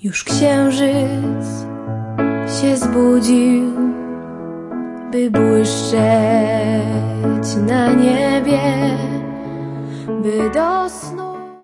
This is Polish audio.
Już księżyc się zbudził, by błyszczeć na niebie, by do snu